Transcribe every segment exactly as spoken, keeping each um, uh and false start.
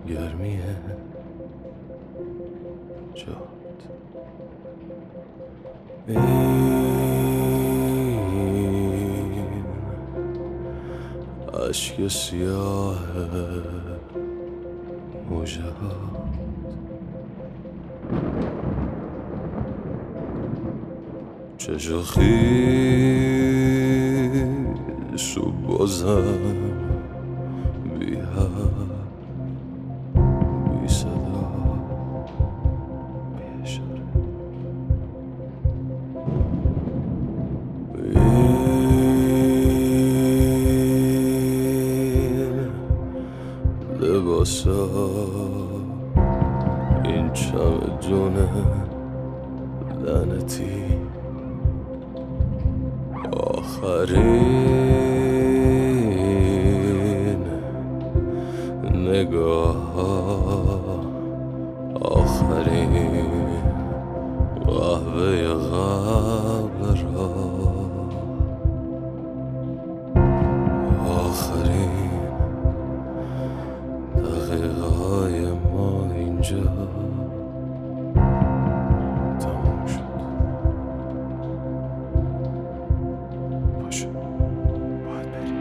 گرمی جاد. این عشق سیاه موجهات چشم خیش و بازم بی حد بی صدا بی اشاره. این لباسا این چمدون لعنتی آخرین نگاه آخرین قهوه قبل را آخرین دقیقه های ما اینجا تمام شد. باشه باید بریم.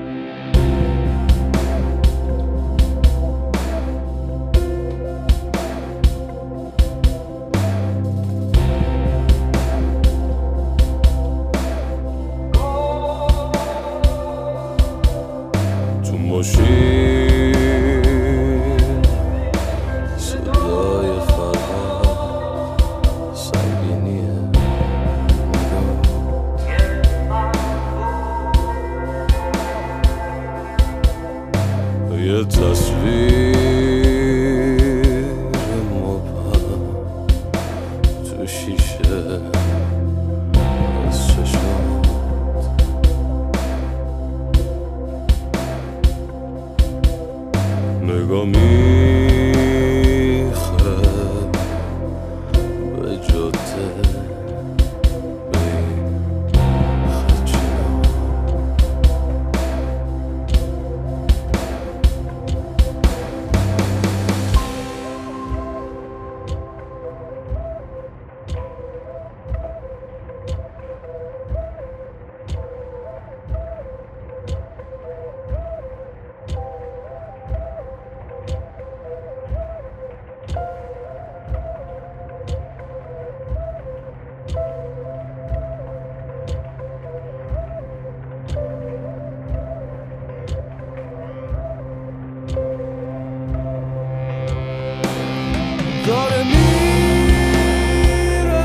تو ماشین صدای فرهاد سنگینی نگاه یه تصویر مبهم تو شیشه از چشمات نگاه میخه به جاده به این خدشه‌ها. داره میره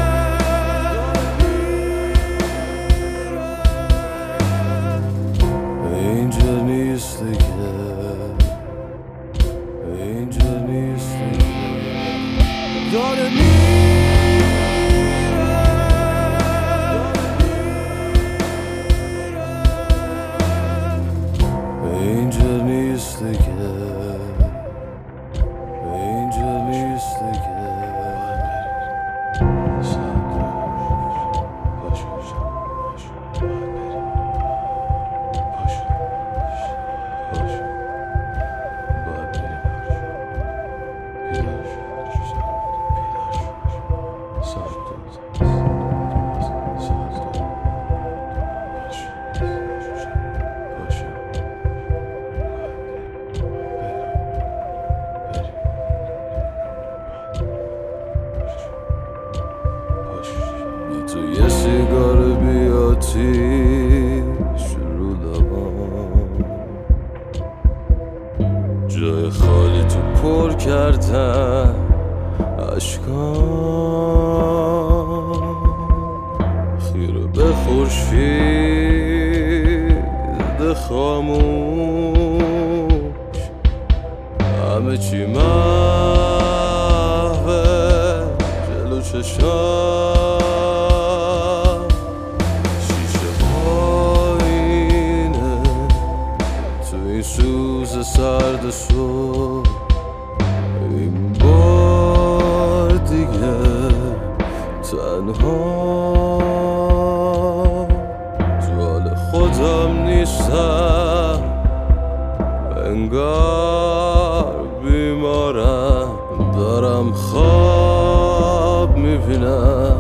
اینجا نیست دیگه اینجا نیست دیگه داره میره اینجا نیست دیگه اینجا نیست دیگه. تو یه سیگار بیاتیش رو لبام جای خالی تو پر کردن اشکام خیره به خورشید خاموش همه چی محوه جلو چشام سوز سرد صبح این بار دیگه تنها تو حال خودم نیستم انگار بیمار کردم